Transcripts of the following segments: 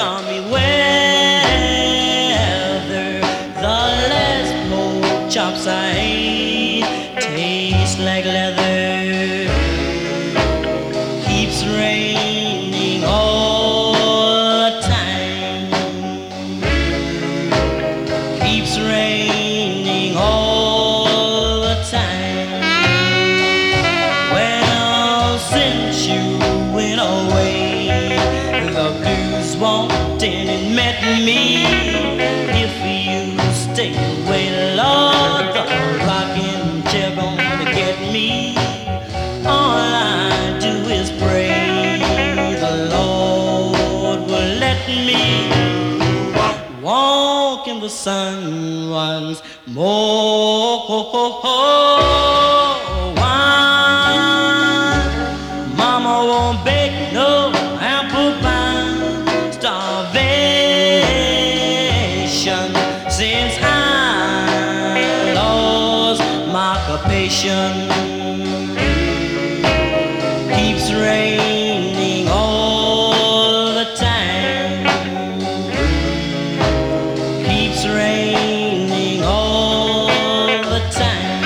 stormy weather. The last pork chops I ate taste like leather. Keeps raining all the time. Keeps raining all the time. Well, since you went away, the blues walked in and met me. If you stay away, Lord, the rocking chair gonna get me. All I do is pray the Lord will let me walk in the sun once more. Mama won't bake no apple pie. Starvation since I lost my occupation. Keeps raining all the time. Keeps raining all the time.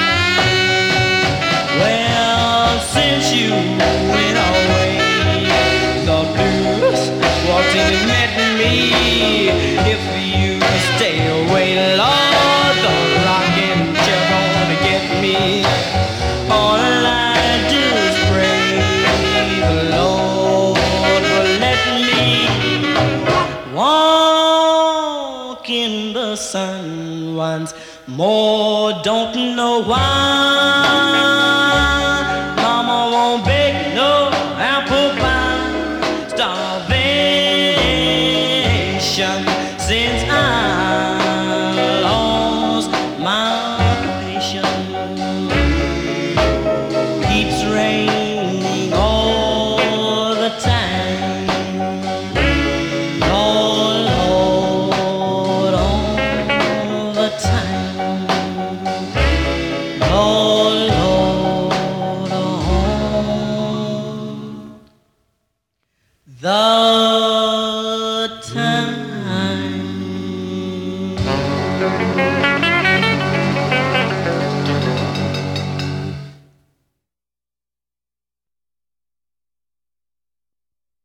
Well, since you went away, the blues walked in and met me. If you stay away, Lord, the rocking chair gonna get me. All I do is pray the Lord will let me walk in the sun once more. Don't know why Mama won't bake no apple pie. Starvation since I lost my occupation. Keeps raining all the time. Lord, Lord, all the time. Lord, Lord, all the